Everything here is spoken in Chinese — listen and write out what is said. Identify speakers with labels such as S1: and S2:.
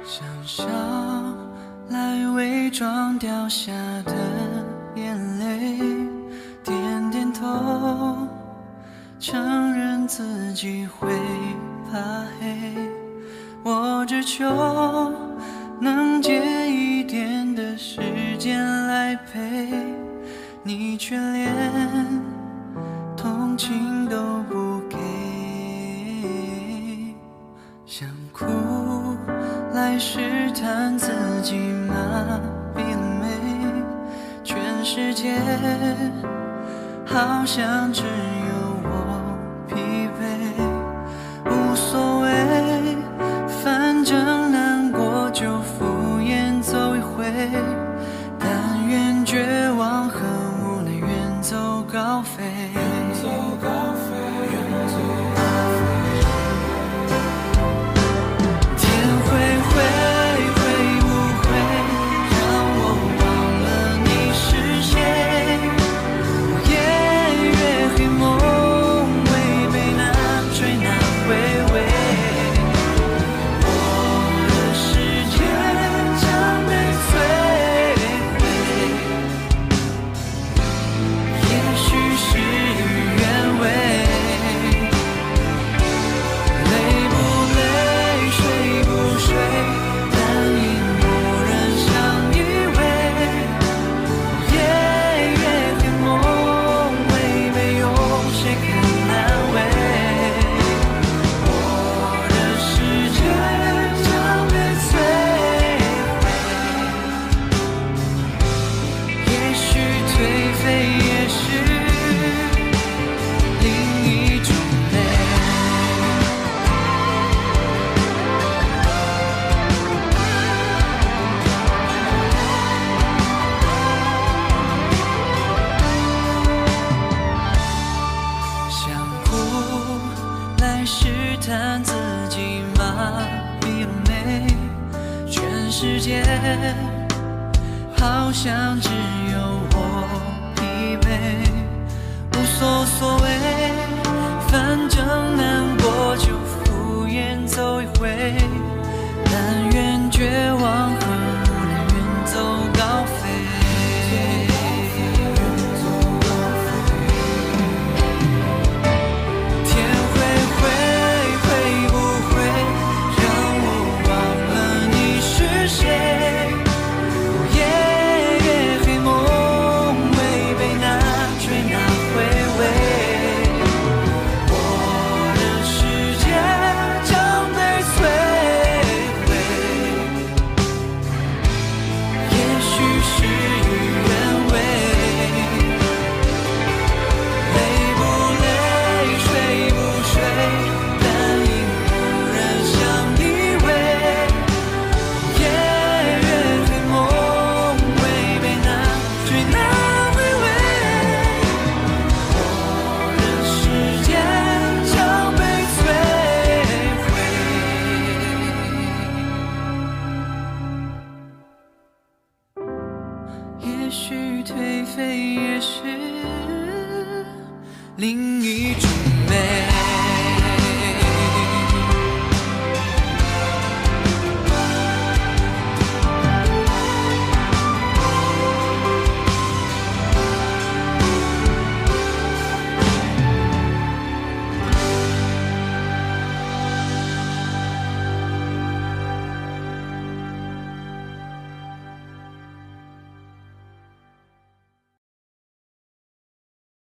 S1: 想笑来伪装掉下的眼泪，点点头，承认自己会怕黑。我只求能借一点的时间来陪你，却连同情都不给。想哭来试探自己麻痹了没，全世界好像只有我疲惫。无所谓，反正难过就敷衍走一回，但愿绝望和无奈远走高飞。试探自己麻痹了没，全世界好像只有我疲惫。无所谓，反正难过就敷衍走一回，